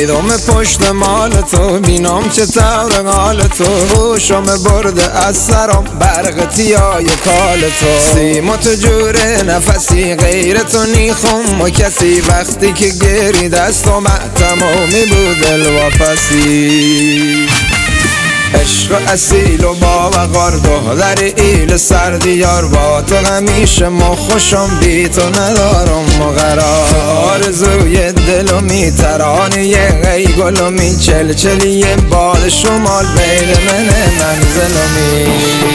میرم پشت مال تو، بینم چه طور قال تو. هوشم برده از سرم برق تیای کال تو. سیما تو جوره نفسی غیر تو نیخم و کسی. وقتی که گری دستم تمامی بود الواپسی. عشق اصیل و با وقار دختر ایل سردیار. با تو همیشه ما خوشم، بی تو ندارم مقرار. آرزوی دل و میترانی ای گل و می چلچلی باد شمال بین من منزل و می.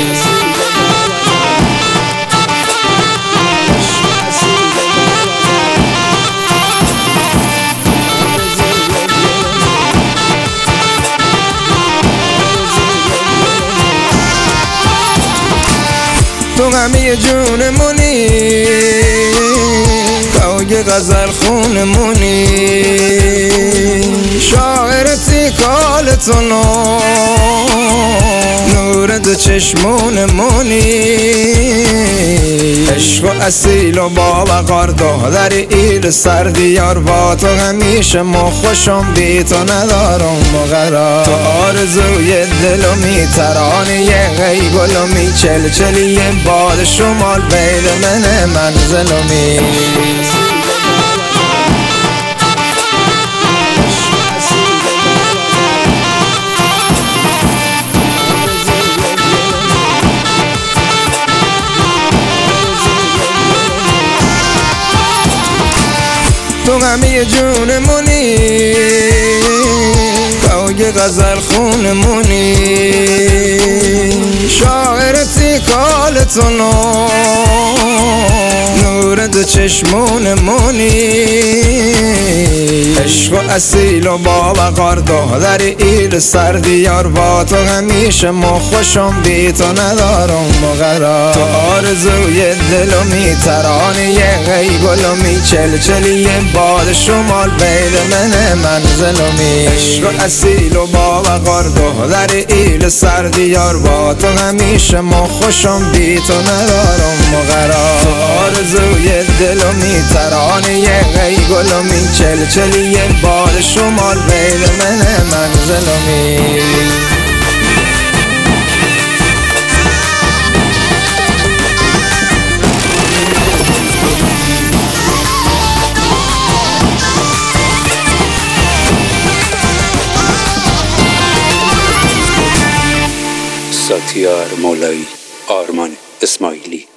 تو غمی جونمونی، کوی غزل خونمونی. شاعرتی کالتو نور دو چشمونمونی. عشق اصیل و با وقار دختر ایل سردیار. با تو همیشه ما خوشم، بی تو ندارم مقرار. تو آرزوی دل و میترانی ای گل و می چلچلی باد شمال بین من منزل و می. تو غمی جونمونی، کوی غزل خونمونی. شاعرتی کالتو نور دو چشمونمونی. عشق اصیل و با وقار دختر ایل سردیار. با تو همیشه ما خوشم، بی تو ندارم مقرار. تو آرزوی دل و میترانی ای گل و می چلچلی باد شمال بین من منزل و می. عشق اصیل و با وقار دختر ایل سردیار. با تو همیشه ما خوشم، بی تو ندارم مقرار. تو آرزوی دل و میترانی ای گل و می چلچلی باد شمال بین من منزل و می. ساتیار مولایی، آرمان اسماعیلی.